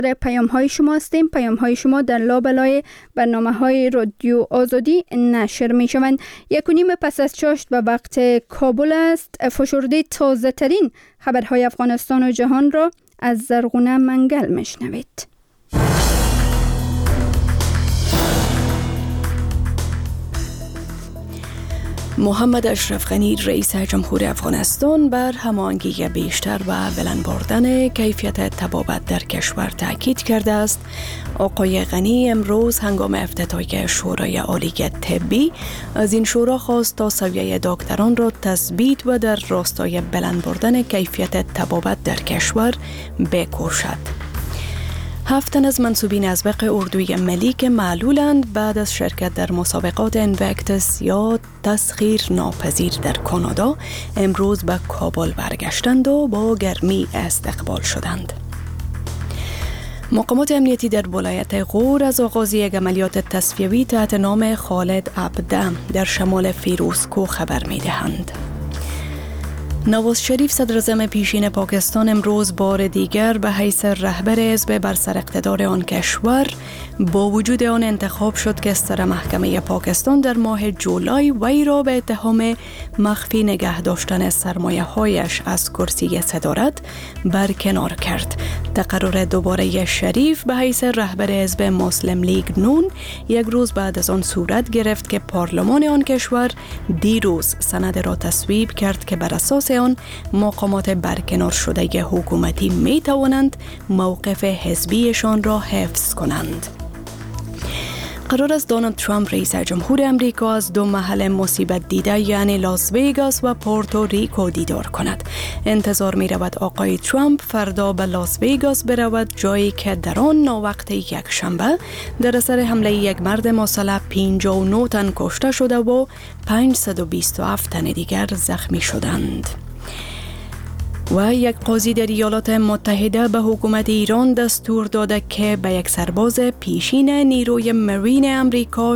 پیام های شما هستیم. پیام های شما در لابلای برنامه های رادیو آزادی نشر می شوند. 1:30 پس از چاشت به وقت کابل است. فشرده تازه ترین خبرهای افغانستان و جهان را از زرغونه منگل می شنوید. محمد اشرف غنی رئیس جمهور افغانستان بر هماهنگی بیشتر و بلند بردن کیفیت طبابت در کشور تاکید کرده است. آقای غنی امروز هنگام افتتاحیه شورای عالی طبی از این شورا خواست تا سویه دکتران را تثبیت و در راستای بلند بردن کیفیت طبابت در کشور بکوشد. 7 تن از منصوبین ازبق اردوی ملی که معلولند بعد از شرکت در مسابقات انوکتس یا تسخیر ناپذیر در کانادا امروز به کابل برگشتند و با گرمی استقبال شدند. مقامات امنیتی در ولایت غور از آغاز یک عملیات تصفیوی تحت نام خالد عبده در شمال فیروزکوه خبر می دهند. نواز شریف صدر اعظم پیشین پاکستان امروز بار دیگر به حیث رهبر حزب بر سر اقتدار آن کشور با وجود آن انتخاب شد که سر محکمه پاکستان در ماه جولای وی را به اتهام مخفی نگه داشتن سرمایه هایش از کرسی صدارت برکنار کرد. تقرر دوباره شریف به حیث رهبر حزب مسلم لیگ نون یک روز بعد از آن صورت گرفت که پارلمان آن کشور دیروز سند را تصویب کرد که بر اساس آن مقامات برکنار شده حکومتی می توانند موقف حزبیشان را حفظ کنند. قرار است دونالد ترامپ رئیس جمهور امریکا از 2 محل مصیبت دیده یعنی لاس ویگاس و پورتوریکو دیدار کند. انتظار می رود آقای ترامپ فردا به لاس ویگاس برود، جایی که در آن ناوقت یک شنبه در اثر حمله یک مرد مسلح 59 تن کشته شده و 527 تن دیگر زخمی شدند. و یک قاضی در ایالات متحده به حکومت ایران دستور داده که به یک سرباز پیشین نیروی مرین امریکا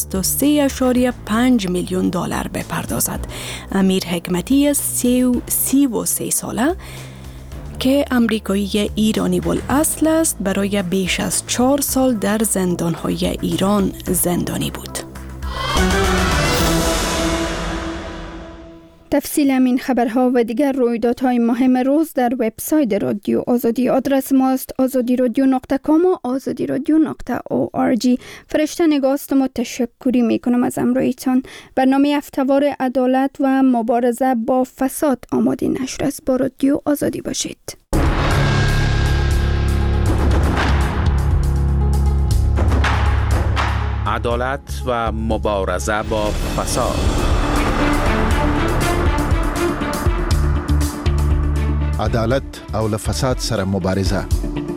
63.5 میلیون دلار بپردازد. امیر حکمتی 33 ساله که امریکایی ایرانی الاصل است برای بیش از 4 سال در زندان‌های ایران زندانی بود. تفصیل همین خبرها و دیگر رویدادهای مهم روز در وبسایت رادیو آزادی. آدرس ماست azadiradio.com و azadiradio.org. فرشته نگاستم و تشکری میکنم از امرویتان. برنامه هفته‌وار عدالت و مبارزه با فساد آماده نشر است. با رادیو آزادی باشید. عدالت و مبارزه با فساد. عدالت او له فساد سره مبارزه.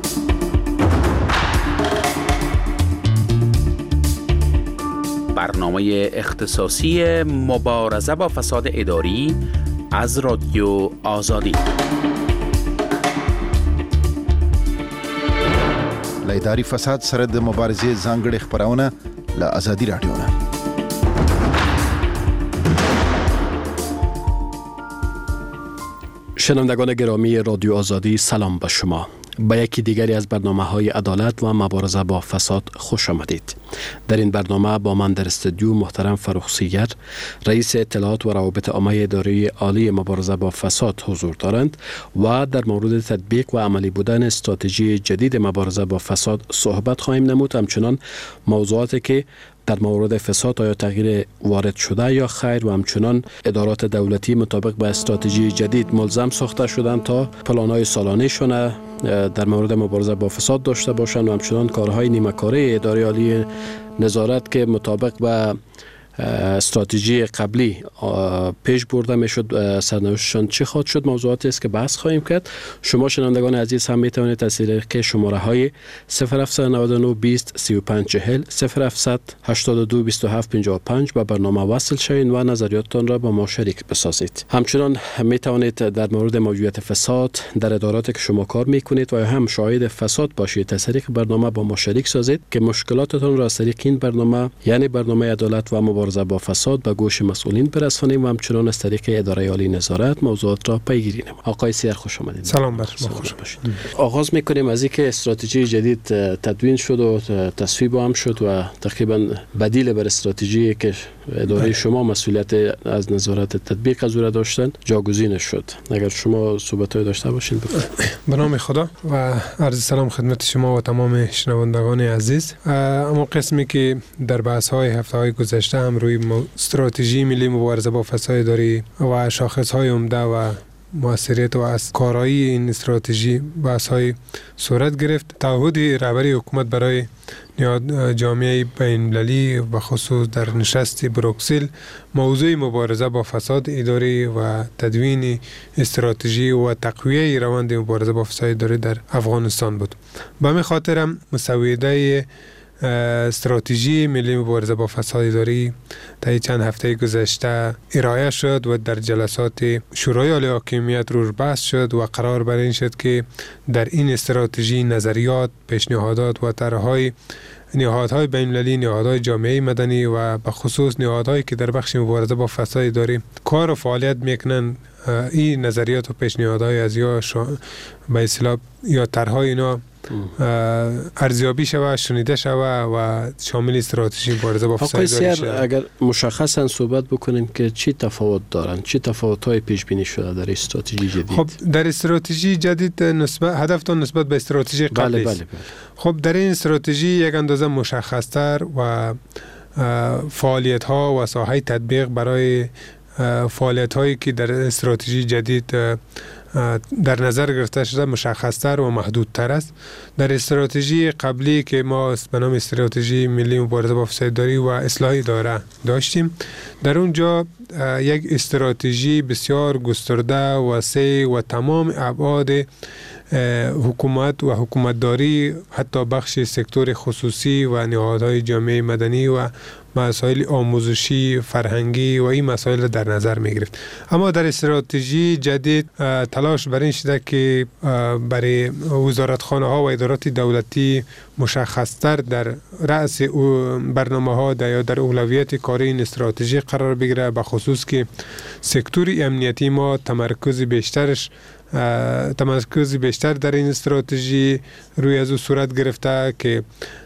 برنامه اختصاصی مبارزه با فساد اداری از رادیو آزادی. له اداري فساد سره د مبارزې ځانګړي خبرونه له آزادي رادیو نه. شنوندگان گرامی رادیو آزادی، سلام به شما. به یکی دیگری از برنامه‌های عدالت و مبارزه با فساد خوش آمدید. در این برنامه با من در استودیو محترم فرخ سیگر، رئیس اطلاعات و روابط عامه اداره عالی مبارزه با فساد حضور دارند و در مورد تطبیق و عملی بودن استراتژی جدید مبارزه با فساد صحبت خواهیم نمود. همچنان موضوعاتی که در مورد فساد آیا تغییر وارد شده یا خیر و همچنان ادارات دولتی مطابق با استراتژی جدید ملزم ساخته شدند تا پلان‌های سالانه‌شان در مورد مبارزه با فساد داشته باشند و همچنان کارهای نیمه‌کاره اداره عالی نظارت که مطابق با استراتژی قبلی پیش برده میشد سرنوشتشان چه خواهد شد، موضوعاتی است که بحث خواهیم کرد. شما شنوندگان عزیز هم میتوانید از طریق شماره های 0799 20 35 40 0782 27 55 به برنامه وصل شوید و نظریاتتان را با ما شریک بسازید. همچنان میتوانید در مورد موجودیت فساد در اداراتی که شما کار میکنید و هم شاهد فساد باشید از طریق برنامه با ما شریک سازید که مشکلاتتان را از طریق این برنامه یعنی برنامه عدالت و مبارزه مبارزه با فساد به گوش مسئولین برسانیم و همچنان از طریق اداره عالی نظارت موضوعات را پیگیری نماییم. آقای سیر خوش آمدید. سلام بر شما. خوش باشید. آغاز میکنیم از اینکه استراتژی جدید تدوین شد و تصویب هم شد و تقریبا بدیل بر استراتژی که اداره شما مسئولیت از نظارت تطبیق از او داشتن جاگزین شد. اگر شما صحبت‌های داشته باشین به نام خدا و عرض سلام خدمت شما و تمام شنوندگان عزیز. اما قسمی که در بحث‌های هفته‌های گذشته هم روی استراتژی ملی مبارزه با فساد اداری و شاخص‌های عمده و موثریت و از کارایی این استراتژی بحث‌های صورت گرفت. تعهد رهبری حکومت برای جامعه بین‌المللی و خصوص در نشست بروکسل موضوع مبارزه با فساد اداری و تدوین استراتژی و تقویه روند مبارزه با فساد اداری در افغانستان بود. به همین خاطر هم مسوده استراتژی ملی مبارزه با فساد اداری طی چند هفته گذشته ارائه شد و در جلسات شورای عالی حاکمیت روش بحث شد و قرار بر این شد که در این استراتژی نظریات، پیشنهادات و طرح‌های نهادهای بین‌المللی، نهادهای جامعه مدنی و به خصوص نهادهایی که در بخش مبارزه با فساد اداری کار و فعالیت میکنن این نظریات و پیشنهادهای از به اصطلاح یا طرح‌های اینا ارزیابی شود، شنیده شود و شامل استراتژی مبارزه با فساد اداری شود. اگر مشخصا صحبت بکنیم که چی تفاوت دارن، چی تفاوت‌های پیش بینی شده در استراتژی جدید؟ خب در استراتژی جدید هدفتان نسبت به استراتژی قبلی است. بله. خب در این استراتژی یک اندازه مشخص‌تر و فعالیت‌ها و ساحه تطبیق برای فعالیت‌هایی که در استراتژی جدید در نظر گرفته شده مشخص‌تر و محدودتر است. در استراتژی قبلی که ما به نام استراتژی ملی مبارزه با فساد اداری و اصلاح اداره داشتیم، در اونجا یک استراتژی بسیار گسترده و وسیع و تمام ابعاد حکومت و حکومتداری، حتی بخش سکتور خصوصی و نهادهای جامعه مدنی و مسائل آموزشی، فرهنگی و این مسائل در نظر می گرفت. اما در استراتژی جدید تلاش بر این شده که برای وزارتخانه ها و ادارات دولتی مشخصتر در رأس برنامه ها یا در اولویت کاری این استراتژی قرار بگیره، به خصوص که سکتور امنیتی ما تمرکز بیشتر در این استراتژی روی از صورت گرفته که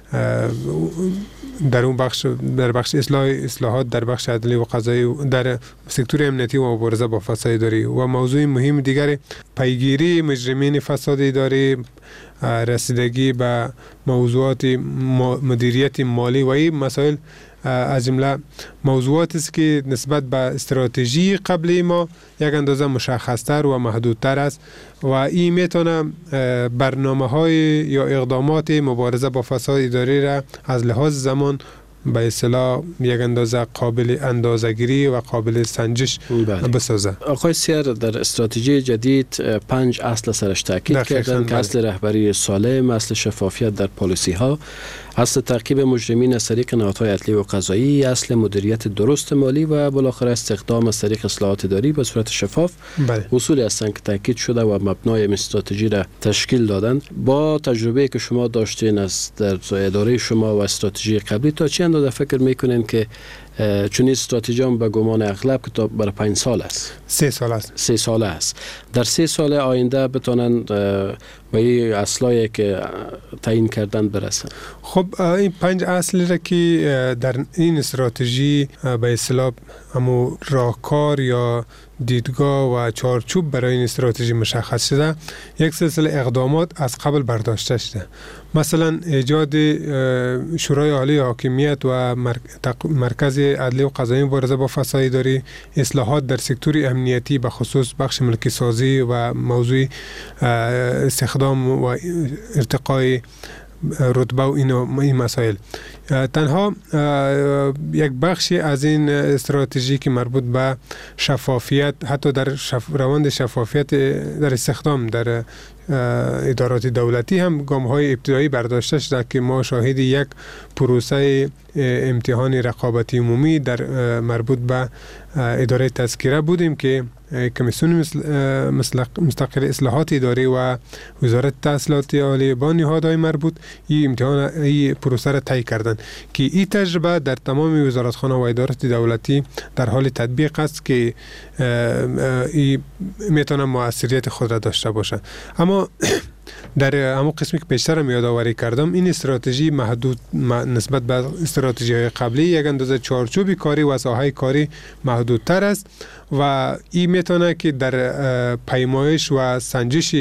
در اون بخش اصلاحات در بخش عدلی و قضایی در سکتور امنیتی و مبارزه با فساد اداری و موضوع مهم دیگر پیگیری مجرمین فساد اداری، رسیدگی به موضوعات مدیریت مالی و این مسائل از جمله موضوعاتی است که نسبت به استراتژی قبلی ما یک اندازه مشخص‌تر و محدودتر است و این میتونه برنامه‌های یا اقدامات مبارزه با فساد اداری را از لحاظ زمان به اصطلاح یک اندازه قابل اندازه‌گیری و قابل سنجش بسازه. آقای سیر در استراتژی جدید 5 اصل سرش تاکید کردن که اصل رهبری سالم، اصل شفافیت در پالیسی ها، اصل تعقیب مجرمین از طریق نهادهای عدلی و قضایی، اصل مدیریت درست مالی و بالاخره استخدام از طریق اصلاحات اداری به صورت شفاف. اصولی هستند که تاکید شده و مبنای این استراتژی را تشکیل دادن. با تجربه که شما داشتین از در اداره شما و استراتژی قبلی، تا چه اندازه فکر میکنین که چون این استراتژی هم به گمان اغلب که برای 5 سال است، 3 سال است، 3 ساله است، در 3 سال آینده بتونن به این اصلایی که تعیین کردن برسن؟ خب این 5 اصلی را که در این استراتژی به اصطلاح همون راهکار یا دیدگاه و چارچوب برای این استراتژی مشخص شده، یک سلسله اقدامات از قبل برداشته شده. مثلا ایجاد شورای عالی حاکمیت و مرکز عدلی و قضایی مبارزه با فساد اداری، اصلاحات در سکتور امنیتی به خصوص بخش ملکی سازی و موضوع استخدام و ارتقای رتبه و این مسائل. تنها یک بخشی از این استراتژی که مربوط به شفافیت، حتی در روند شفافیت در استخدام در ادارات دولتی هم گام‌های ابتدایی برداشته شده که ما شاهد یک پروسه امتحان رقابتی عمومی در مربوط به اداره تذکره بودیم که کمیسیون مستقل اصلاحات اداری و وزارت تحصیلات عالی با نهادهای مربوط این پروسه را طی کردند که این تجربه در تمام وزارتخانه و ادارات دولتی در حال تطبیق است که میتونه موثریت خود را داشته باشه. اما در همون قسمی که پیشتر یادآوری کردم این استراتژی محدود نسبت به استراتژی‌های قبلی یک اندازه چارچوب کاری و ساحه کاری محدودتر است و این میتونه که در پیمایش و سنجش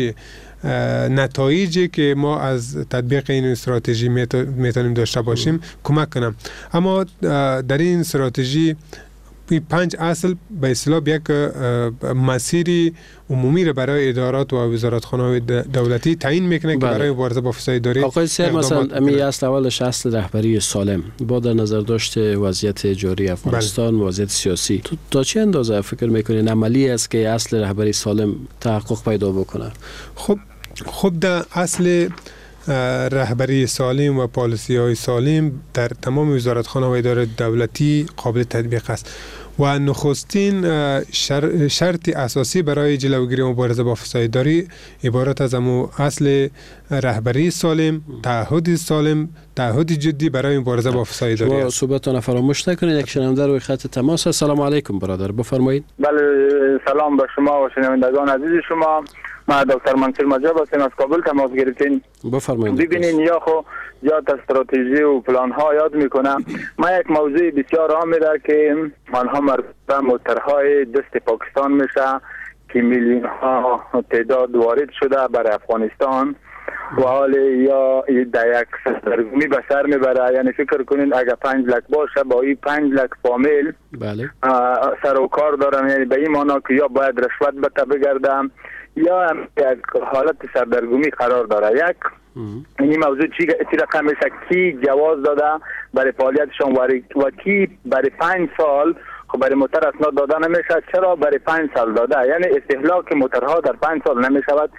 نتایجی که ما از تطبیق این استراتژی میتونیم داشته باشیم کمک کنم. اما در این استراتژی 5 اصل به اصطلاح یک مسیری عمومی را برای ادارات و وزارتخانه‌های دولتی تعیین میکنه که برای مبارزه با فساد اداری. آقای سر مثلا امی اصل اولش اصل رهبری سالم با در نظر داشته وضعیت جاری افغانستان و وضعیت سیاسی تا چه اندازه فکر میکنین عملی است که اصل رهبری سالم تحقق پیدا بکنه؟ خب در اصل رهبری سالم و پالیسی های سالم در تمام وزارتخانه و ادارات دولتی قابل تطبیق است و نخستین شرط اساسی برای جلوگیری مبارزه با فساد اداری عبارت از اصل رهبری سالم، تعهد سالم، تعهد جدی برای مبارزه با فساد اداری است. صحبتتون فراموش نکنید. یک شنونده روی خط تماس. السلام علیکم برادر، بفرمایید. بله سلام به شما و شنوندگان عزیز شما. ما دکتر منصور مجاب هستیم، از کابل تماس گرفتین. بفرمایید. ببینین یا خو یا استراتژی و پلان ها یاد میکنم. ما یک موضوع بسیار عام می‌دار که آنها مربوط به موترهای دست پاکستان میشه که میلیون ها تعداد وارد شده برای افغانستان و حال یا در یک سردرگمی به سر میبره. یعنی فکر کنین اگر 5 لک باشه با این 5 لک فامیل بله سر و کار دارن، یعنی به این معنا که یا باید رشوت بده بگردم یا یک حالت سردرگمی قرار داره. یک این موضوع چی رقم میشه کی جواز داده برای فعالیتشان و کی برای 5 سال خب برای موتر اسناد داده نمیشه، چرا برای 5 سال داده؟ یعنی استهلاک موترها در 5 سال نمیشود.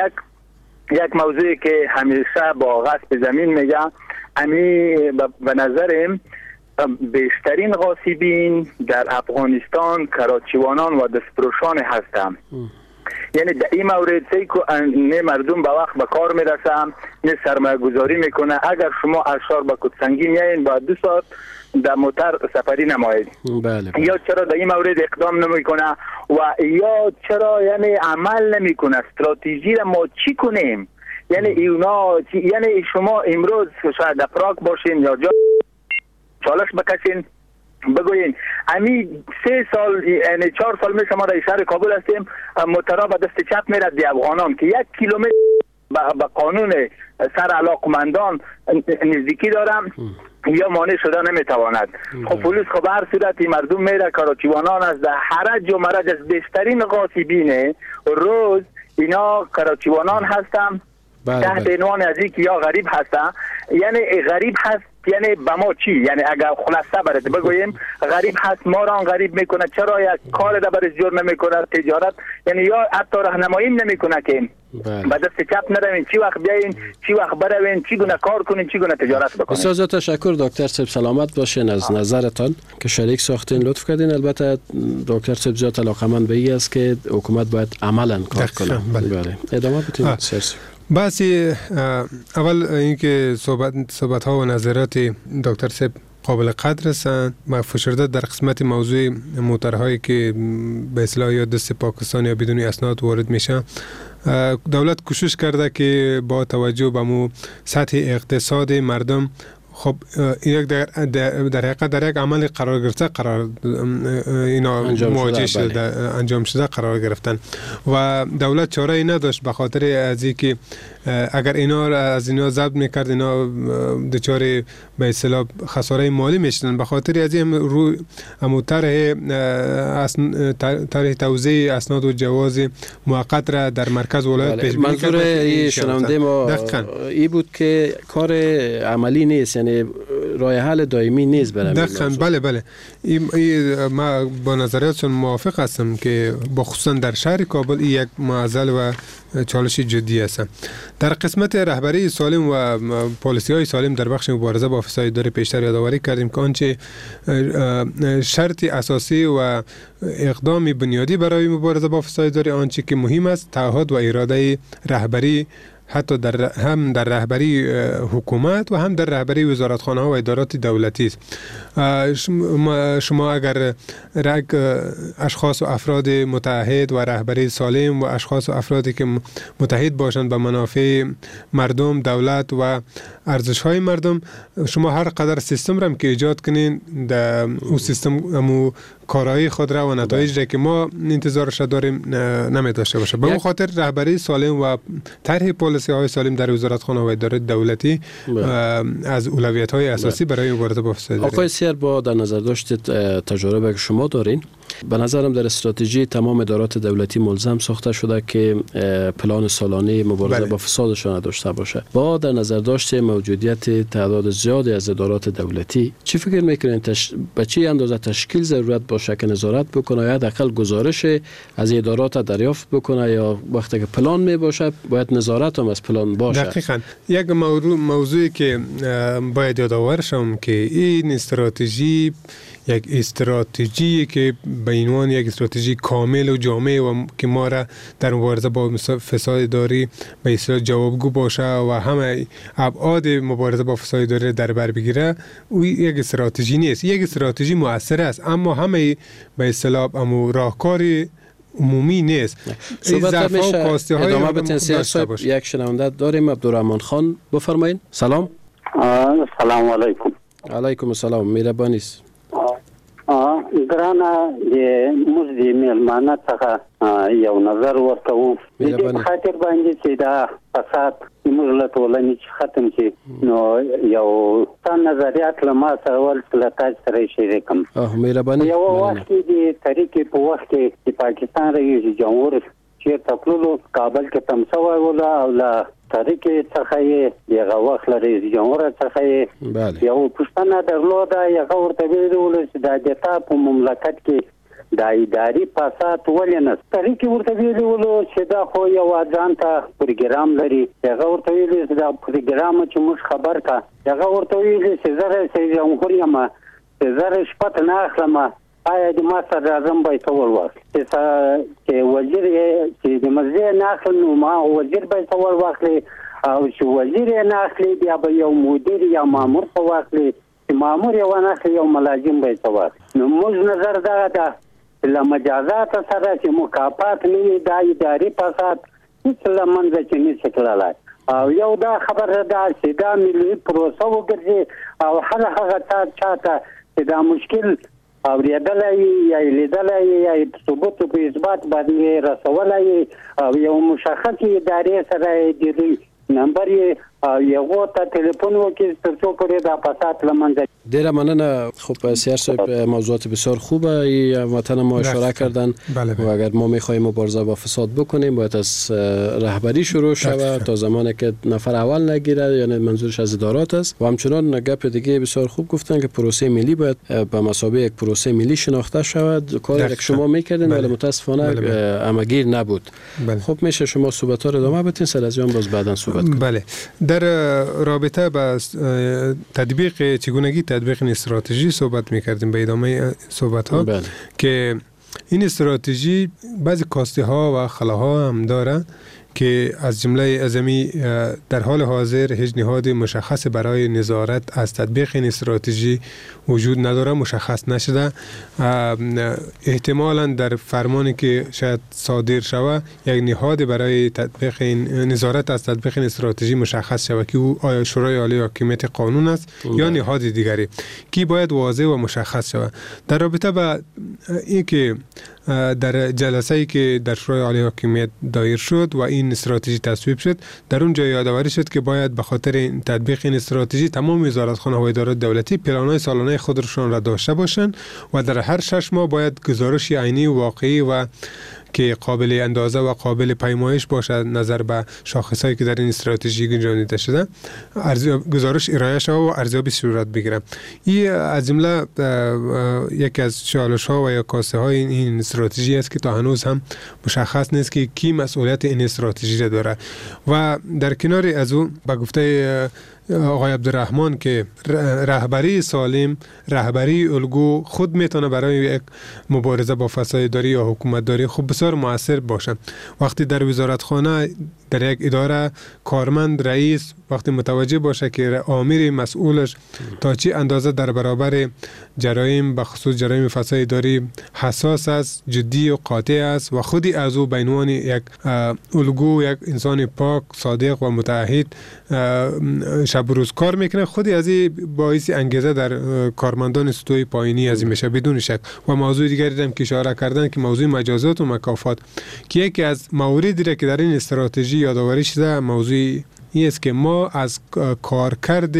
یک موضوعی که همیشه با غصب زمین میگه، امی به نظرم بیشترین غاصبین در افغانستان کراچیوانان و دستفروشان هستند. یعنی در این مورد نه مردم به وقت به کار میرسن نه سرمایه گذاری میکنه. اگر شما از شهر به کدسنگی میایین با 2 ساعت در موتر سفری نمایید. بله. یا چرا در این مورد اقدام نمیکنه و یا چرا یعنی عمل نمیکنه؟ استراتژی را ما چی کنیم؟ یعنی یعنی شما امروز شاید در پراگ باشین یا جا چالش بکشین بگوین امی 3 سال یعنی 4 سال میشه ما در شهر کابل هستیم موترها به دست چپ میرد دی افغانان که 1 کیلومتر به قانون سر علاقمندان نزدیکی دارم یا مانع شده نمیتواند. خب پلیس خب هر صورتی مردم میره کراچیوانان از در حرج و مرج از بیشترین غاصبین روز اینا کراچیوانان هستن تحت عنوان از اینکه یا غریب هستن. یعنی غریب هست یعنی به ما چی؟ یعنی اگر خلاصه برات بگویم غریب هست ما را غریب میکنه، چرا یک کار در برش جور نمیکنه تجارت، یعنی یا حتی راهنمایی نمیکنه که به دست چپ نروین چی وقت بیاین چی وقت بروین چی گونه کار کنین چی گونه تجارت بکنین. بسیار زیاد تشکر دکتر صاحب، سلامت باشین. از نظرتان که شریک ساختین لطف کردین. البته دکتر صاحب زیاد علاقه‌مند به این است که حکومت باید عملاً کار کنه. بله ادامه بدین. بس اول اینکه صحبت ها و نظرات دکتر صاحب قابل قدر هستند. ما فشرده در قسمت موضوع موترهایی که به اصطلاح یا دست پاکستان یا بدون اسناد وارد میشه، دولت کوشش کرده که با توجه به مو سطح اقتصاد مردم خب یک در حقیقت در یک عمل قرار گرفته اینا مواجه شده انجام شده قرار گرفتن و دولت چاره ای نداشت به خاطر از اینکه اگر اینا از اینا ضبط میکرد اینا دچار به اصطلاح خساره مالی میشدن. به خاطر از این روی طرح توزیع اسناد و جواز موقت را در مرکز ولایت پیش بینی منظور شنونده ما ای بود که کار عملی نیست، یعنی راه حل دائمی نیست برای دقیقاً. بله ما با نظریاتشون موافق هستم که خصوصا در شهر کابل این یک معضل و چالش جدی است. در قسمت رهبری سالم و پالیسی های سالم در بخش مبارزه با فساد اداری پیشتر یادآوری کردیم که آنچه شرط اساسی و اقدام بنیادی برای مبارزه با فساد اداری آنچه که مهم است تعهد و اراده رهبری، حتی هم در رهبری حکومت و هم در رهبری وزارتخانه ها و ادارات دولتی است. شما اگر اشخاص و افراد متحد و رهبری سالم و اشخاص و افرادی که متحد باشند به منافع مردم، دولت و ارزش های مردم، شما هر قدر سیستم را که ایجاد کنین در اون سیستم همو کارایی خود را و نتایج را که ما انتظارش داریم نمی داشته باشه. به اون خاطر رهبری سالم و طرح پالیسی های سالم در وزارتخانه و ادارات دولتی از اولویت های اساسی برای مبارزه با فساد اداری. آقای سیر، با در نظر داشت تجربه که شما دارین، به نظرم در استراتژی تمام ادارات دولتی ملزم ساخته شده که پلان سالانه مبارزه با فسادشان داشته باشه. با در نظر داشت موجودیت تعداد زیادی از ادارات دولتی، چی فکر میکنین به چه اندازه تشکیل ضرورت باشه که نظارت بکنه یا حداقل گزارش از ادارات دریافت بکنه، یا وقتی که پلان می باشه باید نظارت هم از پلان باشه؟ دقیقاً. یک موضوعی که باید یادآور شم که این استراتژی یک استراتژی که به عنوان یک استراتژی کامل و جامع و که ما را در مبارزه با فساد اداری به اصطلاح جوابگو باشه و همه ابعاد مبارزه با فساد اداری در بر بگیره، او یک استراتژی نیست. یک استراتژی مؤثر است اما همه به اصطلاح راهکاری عمومی نیست. صحبت میشه ادامه بدین. صاحب یک شنونده داریم، عبدالرحمن خان، بفرمایید. سلام. سلام علیکم. علیکم السلام. مهربانی است. ګرانه د موږ د میلمانه څخه یو نظر ورکوم د خاطر باندې چې دا فساد موږ له ټولنې ختم شي، نو یو څه نظریات له ما سره ولته تاسو سره شریکم. مهرباني. یو وخت د طریقې په وخت کې پاکستان رئیس جمهور چې تپلو کابل کې تمسا ولا او لا طریقې څخه یې یغه وخت لري جمهور څخه یو پښتنه درلوده، یغه ورته ویلول چې د دتا په مملکت کې د اداري فساد ولې نه طریقې ورته ویلول چې دا خو یو ځانته پروګرام لري، یغه ورته ویل چې دا پروګرام چې موږ خبر کا، یغه ورته ویل چې زه رئیس جمهور یم، چې زه شپت نه اخلم، آیا د ما سره راځم به تور وخت چې وزیر چې د مزه نه اخلم، نو ما وزیر به تور وخت او چې وزیر نه اخلي بیا به یو مدیر یا مامور په وخت چې مامور یو نه اخلي یو ملازم به تور. نو موږ نظر دا ده له مجازات سره چې مکافات نه د اداري فساد هیڅ لمنځه چې نه شکللای، او یو دا خبره ده چې دا ملي پروسه وګرځي او هغه چاته چې دا مشکل اوریدلای یا لیدلای یا ثبوت په اثبات باندې رسولای او یو مشخص ادارې سره د نمبر یو ته ټلیفون وکړي ترڅو پرې دا فساد لمنځه. ډیره مننه. خب سیار صاحب موضوعات بسیار خوبه وطن ما اشاره کردن و اگر ما میخوایم مبارزه با فساد بکنیم باید از رهبری شروع شود تا زمانی که نفر اول نگیره، یعنی منظورش از ادارات است. و همچنان گپ دیگه بسیار خوب گفتن که پروسه ملی باید به مثابه یک پروسه ملی شناخته شود. کاری که شما میکردین ولی متاسفانه همگیر نبود. خب میشه شما صحبت ها رو ادامه بدین، سر از باز بعداً صحبت کنیم. بله. در رابطه با تطبیق چگونگی تطبیق این استراتژی صحبت می‌کردیم به ادامه صحبت ها که این استراتژی بعضی کاستی ها و خلاها هم داره که از جمله اعظمی در حال حاضر هیچ نهاد مشخص برای نظارت از تطبیق این استراتژی وجود نداره، مشخص نشده. احتمالاً در فرمانی که شاید صادر شود یک نهاد برای تطبیق این نظارت از تطبیق این استراتژی مشخص شود که او آیا شورای عالی حاکمیت قانون است یا نهاد دیگری که باید واضح و مشخص شود. در رابطه با این که در جلسه‌ای که در شورای عالی حاکمیت دایر شد و این استراتژی تصویب شد، در اونجا یادآوری شد که باید به خاطر تطبیق این استراتژی تمام وزارتخانه و ادارات دولتی پلان‌های سالانه خودشون را داشته باشند و در هر 6 ماه باید گزارش عینی و واقعی و که قابل اندازه و قابل پیمایش باشه نظر به شاخصهایی که در این استراتژی گنجانیده شده، گزارش ارائه شود و ارزیابی صورت بگیره. این از جمله یکی از چالش ها و یا کاسه های این استراتژی است که تا هنوز هم مشخص نیست که کی مسئولیت این استراتژی را داره. و در کنار از او به گفته آقای عبدالرحمن که رهبری سالم، رهبری الگو خود میتونه برای یک مبارزه با فسادداری یا حکومتداری خود بسیار مؤثر باشه. وقتی در وزارتخانه در یک اداره کارمند رئیس وقتی متوجه باشه که آمر مسئولش تا چی اندازه در برابر جرایم به خصوص جرایم فسادداری حساس است، جدی و قاطع است و خودی از او به عنوان یک الگو، یک انسان پاک، صادق و متعهد شب روز کار میکنه، خودی از این باعث انگیزه در کارمندان سطوح پایینی از این میشه بدون شک. و موضوع دیگری هم که اشاره کردن که موضوع مجازات و مکافات که یکی از مواردی را که در این استراتژی یادآوری شده، موضوع این است که ما از کارکرد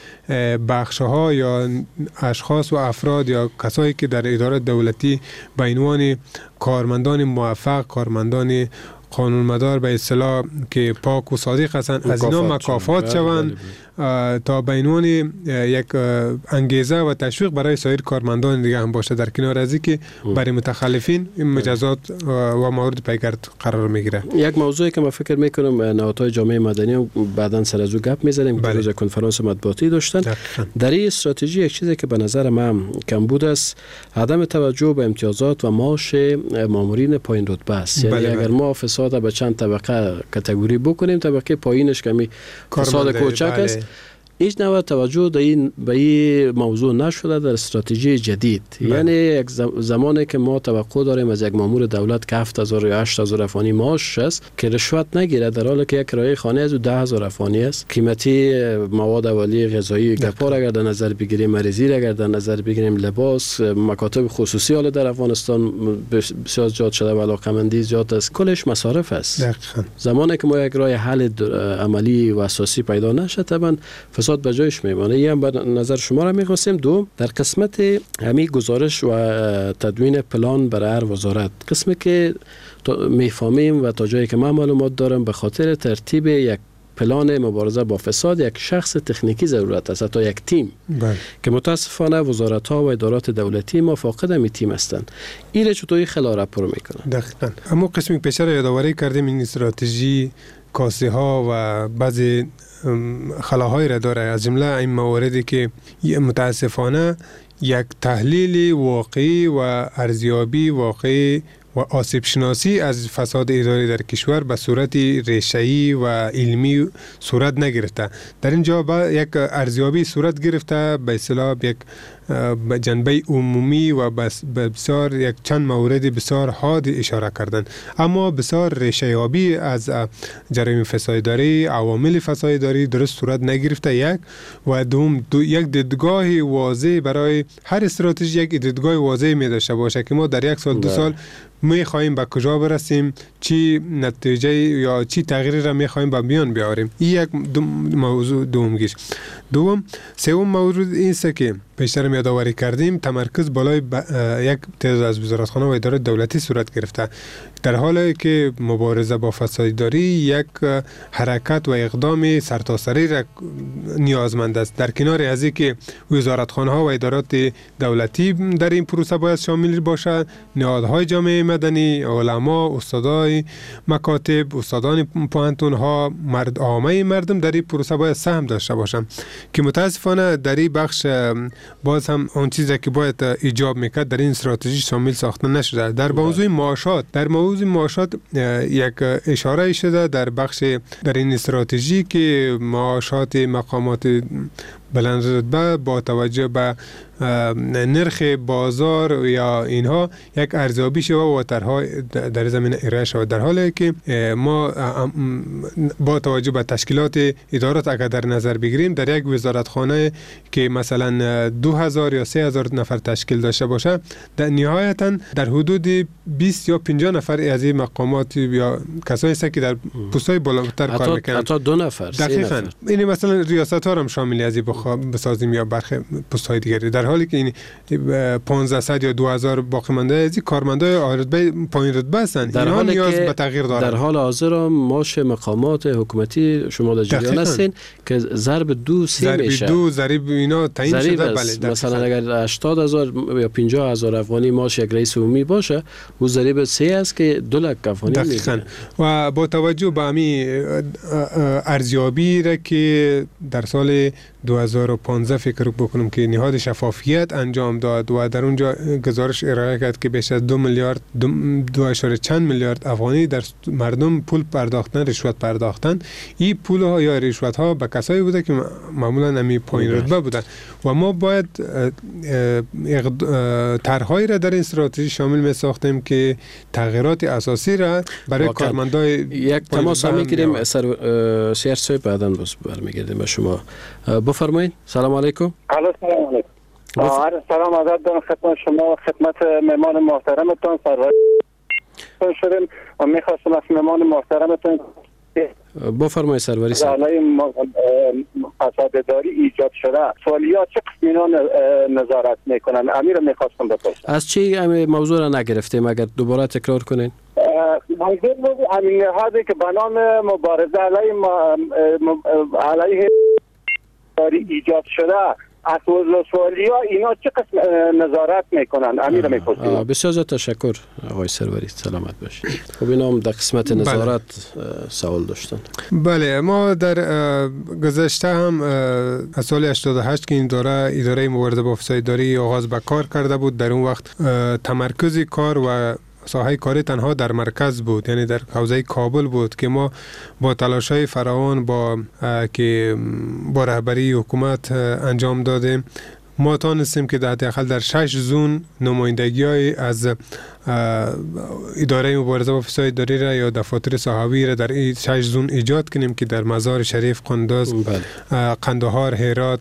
بخش‌ها یا اشخاص و افراد یا کسایی که در اداره دولتی به عنوان کارمندان موفق، کارمندان قانونمدار به اصطلاح که پاک و صادق هستند، از اینا مکافات شوند تا به عنوان یک انگیزه و تشویق برای سایر کارمندان دیگه هم باشه، در کنار از اینکه برای متخلفین مجازات و موارد پیگرد قرار میگیره. یک موضوعی که من فکر میکنم نهادهای جامعه مدنی بعداً سر از او گپ میزنیم که روز کنفرانس مطبوعاتی داشتن. در این استراتژی یک چیزی که به نظر من کم بود است عدم توجه به امتیازات و معاش مامورین پایین رتبه است. یعنی اگر ما فساد به چند طبقه کاتگوری بکنیم، طبقه پایینش کمی فساد کوچک است، هیچ نوع توجه به این موضوع نشده در استراتژی جدید. یعنی یک زمانی که ما توقع داریم از یک مامور دولت که 7000 یا 8000 افغانی معاش است که رشوت نگیره، در حالی که یک کرایه خانه از 10000 افغانی است. قیمتی مواد اولیه غذایی گپار اگر در نظر بگیریم، مریضی اگر در نظر بگیریم، لباس، مکاتب خصوصی حال در افغانستان بسیار زیاد شده و علاقمندی زیاد است، کلش مصارف است. زمانی که ما یک راه حل عملی و اساسی پیدا نشه، طبعا فساد به جایش میمانه. یه هم به نظر شما را میخواستیم. دو، در قسمت همی گزارش و تدوین پلان برای هر وزارت، قسمی که میفهمیم و تا جایی که من معلومات دارم به خاطر ترتیب یک پلان مبارزه با فساد یک شخص تکنیکی ضرورت است، تا یک تیم که متاسفانه وزارت ها و ادارات دولتی ما فاقد این تیم هستند. این چطوری خلا را پر میکنن؟ دقیقاً اما قسمی پیشتر یادآوری کردیم این استراتژی کاسه ها و بعضی خلاهای را داره، از جمله این مواردی که متاسفانه یک تحلیل واقعی و ارزیابی واقعی و آسیب شناسی از فساد اداری در کشور به صورت ریشه‌ای و علمی صورت نگرفته. در اینجا یک ارزیابی صورت گرفته به اصطلاح یک جنبه عمومی و بسیار یک چند مورد بسیار حاد اشاره کردن، اما بسیار ریشه‌یابی از جرایم فسادداری، عوامل فسادداری درست صورت نگرفته. یک و دوم یک دیدگاه واضح برای هر استراتژی، یک دیدگاه واضح می داشته باشه که ما در یک سال دو سال می خواهیم به کجا برسیم، چی نتیجه یا چی تغییری را می خواهیم به میان بیاریم. این یک موضوع دومگیش. دوم، سوم موضوع این است که پیشتر یادآوری کردیم، تمرکز بالای یک تعداد از وزارتخانه و ادارات دولتی صورت گرفته، در حالی که مبارزه با فسادداری یک حرکت و اقدام سرتاسری را نیازمند است. در کنار از اینکه وزارتخانه ها و ادارات دولتی در این پروسه باید شامل باشد، نهادهای جامعه مدنی، علما، استادای مکاتب، استادان پوهنتون ها، عامه مردم در این پروسه باید سهم داشته باشند که متاسفانه در این بخش باز هم اون چیزی که باید ایجاب میکرد در این استراتژی شامل ساخته نشده. در موضوع معاشات یک اشاره شده در بخش در این استراتژی که معاشات مقامات بلند رتبه با توجه به نرخ بازار یا اینها یک ارزیابی شده و طرح‌ها در زمینه ارائه شده، در حالی که ما با توجه به تشکیلات ادارات اگر در نظر بگیریم، در یک وزارتخانه که مثلا 2000 یا 3000 نفر تشکیل داشته باشه، در نهایتا در حدود 20 یا 50 نفر از این مقامات یا کسانی هستند که در پست‌های بالاتر کار میکنند، حتی 2 نفر، 3 نفر. این مثلا ریاست ها هم شامل از این بسازیم یا برخی پست های دیگری، در حالی که این 1500 یا 2000 باقی مانده از کارمندای رتبه پایین رتبه هستند، اینها نیاز به تغییر دارند. در حال حاضر معاش مقامات حکومتی شما در جریان هستین که ضرب 2-3 میشه، ضریب اینا تعیین شده. بله، مثلا اگر 80000 یا 50000 افغانی معاش یک رئیس عمومی باشه، او ضریب 3 است که 2 لک افغانی میگیره. و با توجه به همین ارزیابی را که در سال 2015 فکر بکنم که نهاد شفافیت انجام داد و در اونجا گزارش ارائه کرد که بیش از 2 میلیارد 2.چند میلیارد افغانی در مردم پول پرداختن، رشوت پرداختن. این پول ها یا رشوت ها به کسایی بوده که معمولا همی پایین رتبه بودن و ما باید طرحهایی را در این استراتژی شامل می ساختیم که تغییرات اساسی را برای کارمندای یک تماس میگیریم. سیار صاحب بعداً برمیگردیم به شما. بفرمایید. سلام علیکم. سلام علیکم. سلام عرض دارم خدمت شما و خدمت مهمان محترمتون. سرور شدیم و میخواستم از مهمان محترمتون بفرمایید سروری صاحب. فساد اداری ایجاد شده، سوالیات چه قسم اینا نظارت میکنن؟ امیر میخواستم بپرسم از چی موضوع را نگرفتیم؟ اگر دوباره تکرار کنین. موضوع بود امین نهادی که به نام مبارزه علیه اداری ایجاد شده، از سوالیا اینا چه قسم نظارت میکنن؟ امیر میپرسم. بسیار زیاد تشکر آقای سروری، سلامت باشید. خب اینا هم در قسمت نظارت سوال داشتن. بله، ما در گذشته هم از سال 88 که این اداره مبارزه با فساد اداری آغاز به کار کرده بود، در اون وقت تمرکز کار و ساحه کاری تنها در مرکز بود، یعنی در حوزه کابل بود که ما با تلاش‌های فراوان که با رهبری حکومت انجام دادیم، ما تانستیم که حداقل در 6 زون نمایندگی‌های از اداره مبارزه با فساد اداری را یا دفاتر صحابی را در این 6 زون ایجاد کنیم که در مزار شریف، قندوز، قندهار، هرات،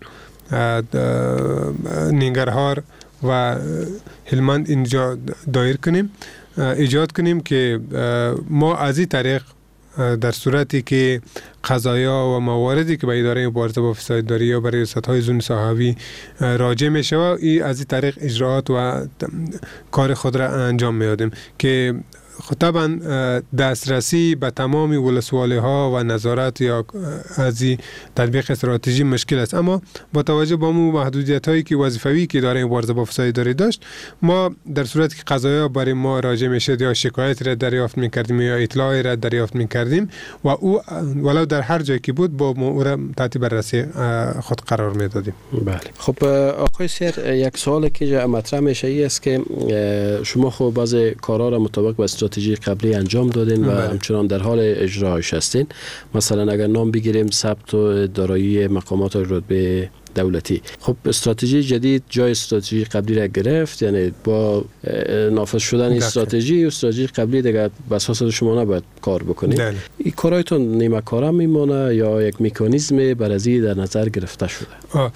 ننگرهار و هلمند اینجا دایر کنیم، ایجاد کنیم که ما از این طریق در صورتی که قضایا و مواردی که به اداره مبارزه با فساد اداری یا برای ریاست‌های زون صحابی راجع میشه، این از این طریق اجراات و کار خود را انجام میدیم که طبعا دسترسی به تمام ولسوالی ها و نظارت یا از این تطبیق استراتژی مشکل است. اما با توجه به محدودیت هایی که وظیفوی که داره مبارزه با فساد اداری داشت، ما در صورتی که قضایا برای ما راجع میشد یا شکایت را دریافت میکردیم یا اطلاعی را دریافت میکردیم و او ولو در هر جایی که بود با او تحت بررسی خود قرار میدادیم. بله. خب آقای سیر، یک سوال که مطرح میشه ای است که شما خب بعض کارا را مطابق با استراتژی قبلی انجام دادین و همچنان در حال اجراش هستین. مثلا اگر نام بگیریم ثبت و دارایی مقامات رتبه دولتی، خب استراتژی جدید جای استراتژی قبلی را گرفت، یعنی با نافذ شدن استراتژی قبلی دیگه به اساس شما نباید کار بکنید. این کارایتون نیمه کاره میمونه یا یک مکانیزم برازی در نظر گرفته شده؟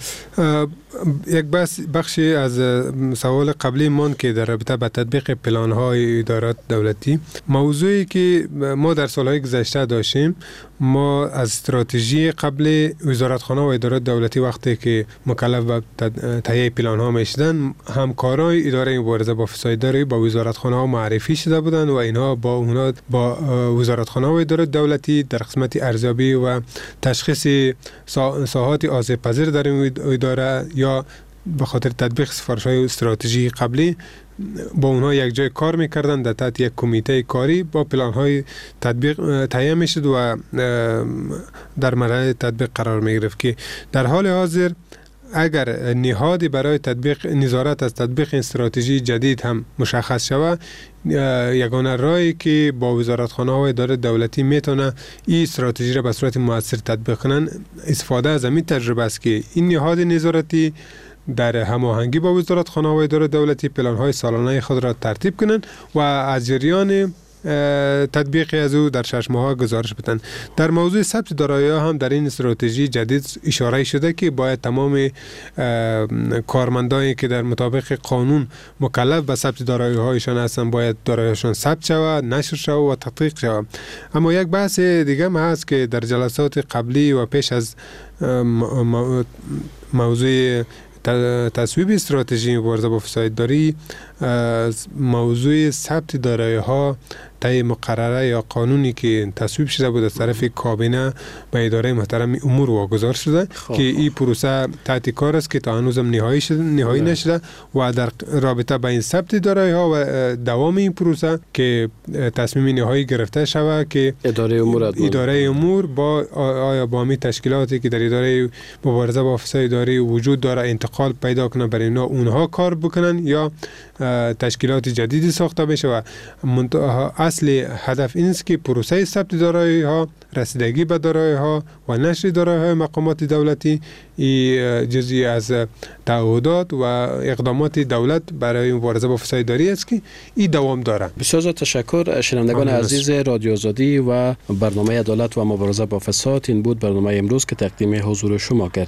یک بخشی از سوال قبلی من که در رابطه با تطبیق پلان‌های ادارات دولتی، موضوعی که ما در سال‌های گذشته داشتیم، ما از استراتژی قبل وزارتخانه و ادارات دولتی وقتی که مکلف به تهیه پلان‌ها میشدن، همکارای اداره مبارزه با فساد اداری با وزارتخانه ها معرفی شده بودند و اینها با وزارتخانه و ادارات دولتی در قسمت ارزیابی و تشخیص ساحات آسیب‌پذیر در این اداره یا به خاطر تطبیق سفارش‌های استراتژی قبلی با اونها یک جای کار میکردن، در تحت یک کمیته کاری با پلان‌های تطبیق تهیه میشد و در مرحله تطبیق قرار میگرفت که در حال حاضر اگر نهادی برای تطبیق نظارت از تطبیق استراتژی جدید هم مشخص شود، یگانه راهی که با وزارتخانه و اداره دولتی میتونه این استراتژی را به صورت مؤثر تطبیق کنن استفاده از این تجربه است که این نهاد نظارتی در هماهنگی با وزارتخانه و اداره دولتی پلان‌های سالانه خود را ترتیب کنند و از جریان تطبیق از او در 6 ماه گزارش بدن. در موضوع ثبت دارایی‌ها هم در این استراتژی جدید اشاره شده که باید تمام کارمندانی که در مطابق قانون مکلف به ثبت دارایی‌هایشان هستند باید دارایی‌هاشون ثبت شود، نشر شود و تحقیق شود. اما یک بحث دیگه هم هست که در جلسات قبلی و پیش از موضوع تصویب استراتژی مبارزه با فساد اداری، موضوع ثبت دارایی‌ها طی مقرره یا قانونی که تصویب شده بود از طرف کابینه به اداره محترم امور واگذار شده که این پروسه تحت کار است که تا هنوزم نهایی نشده و در رابطه با این ثبت دارایی‌ها و دوام این پروسه که تصمیم نهایی گرفته شود که اداره امور با آیا بامی تشکیلاتی که در اداره مبارزه با فساد اداری وجود داره انتقال پیدا کنه برای اونها کار بکنن یا تشکیلات جدیدی ساخته بشه و اصل هدف این است که پروسه ثبت دارایی‌ها، رسیدگی به دارایی‌ها و نشر دارایی‌های مقامات دولتی جزئی از تعهدات و اقدامات دولت برای مبارزه با فساد اداری است که این دوام داره. بسیار تشکر شنوندگان عزیز رادیو آزادی و برنامه عدالت و مبارزه با فساد. این بود برنامه امروز که تقدیم حضور شما کرد.